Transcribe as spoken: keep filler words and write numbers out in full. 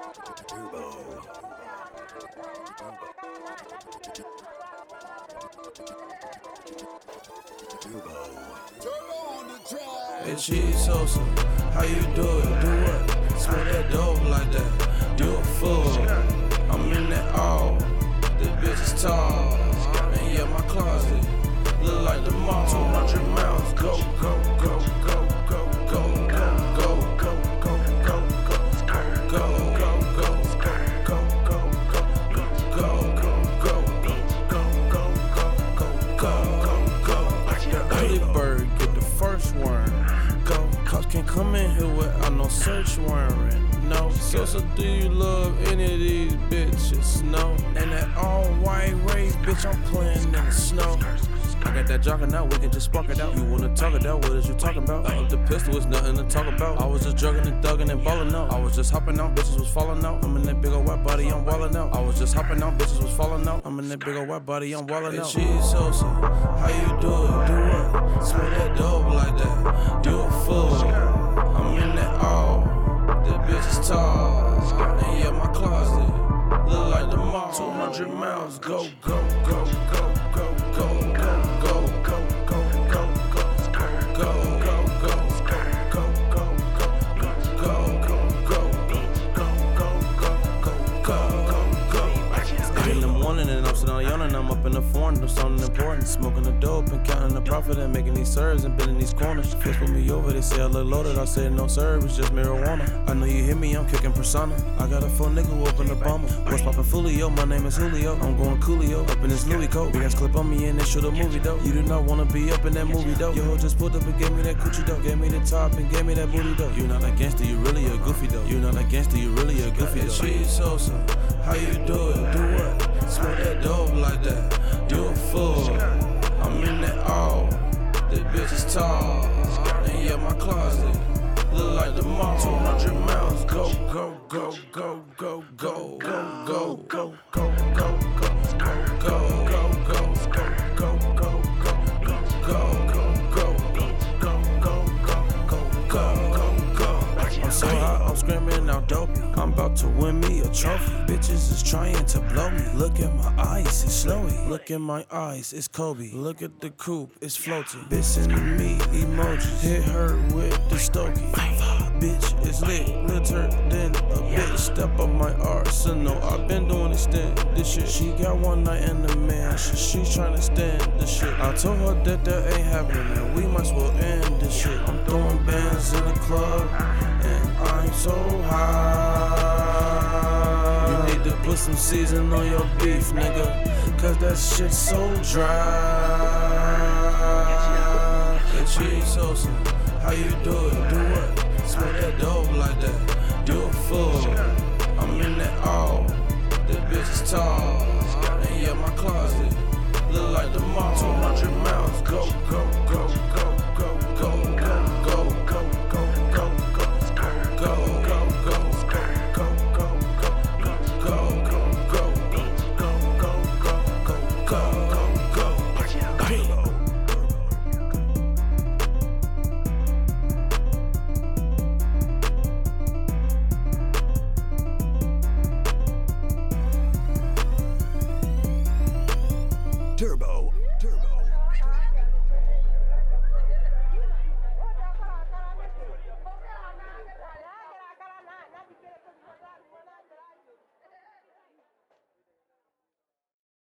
Hey, Cheese Sosa, how you do it? Do what? Smoke that dope like that. You a fool. I'm in that all. This bitch is tall. And yeah, my closet look like the mall. two hundred miles. Go, go, go, go, go, go, go, go, go, go, go, go, go, go, can't come in here without no search warrant, no. Sosa, do you love any of these bitches? No. And that all white race, bitch, I'm playing in the snow. I got that jogging out, we can just spark it out. You wanna talk it out, what is you talking about? Uh, the pistol is nothing to talk about. I was just drugging and thugging and ballin' out. I was just hopping out, bitches was falling out. I'm in that big old white body, I'm wallin' out. I was just hopping out, bitches was falling out. I'm in that big old white body, I'm wallin' out. Hey, Cheese Sosa, how you do it? Do what? Smoke that dope like that. You a fool. I'm in that all. That bitch is tall. And yeah, my closet look like the mall. two hundred miles. Go, go, go, go, go, go, go. And I'm up in the foreign, do something important. Smoking the dope and counting the profit and making these serves and bending these corners. Fist put me over, they say I look loaded. I said no sir, it's just marijuana. I know you hear me, I'm kicking persona. I got a full nigga who up in the bomber. What's poppin' Fulio? My name is Julio. I'm going Coolio up in this Louis coat. Big ass clip on me and they shoot a movie though. You do not wanna be up in that movie though. Yo, just pulled up and gave me that coochie dough. Gave me the top and gave me that booty though. You not a gangster, you really a goofy though. You not a gangster, you really a goofy though. Cheese Sosa, how you do it? Do what? Smoke that dope like that. You a fool. I'm in that all. That bitch is tall. And yeah, my closet look like the mall. two hundred miles. Go, go, go, go, go, go, go, go, go, go, go, go, go, go, go, I'm so hot, I'm screaming out dopey. I'm about to win me a trophy. Bitches is trying to blow me. Look at my eyes, it's Slowy. Look at my eyes, it's Kobe. Look at the coupe, it's floating. Bitch sending me emojis. Hit her with the Stokey. Bitch is lit, litter than a bitch. Step up my arsenal. I've been doing extend this shit. She got one night in the mansion. She's trying to stand the shit. I told her that that ain't happening, and we might as well end this shit. I'm throwing bands in the club, and I'm so high. You need to put some season on your beef, nigga, cause that shit's so dry. Hey, Cheese Sosa, how you do it? Do what? Smoke that dope like that. You a fool. I'm in that all. That bitch is tall. And yeah, my closet look like the mall. two hundred miles. Go, go, go, go, go, go, go, go, go, go, go, go, go, go. Turbo.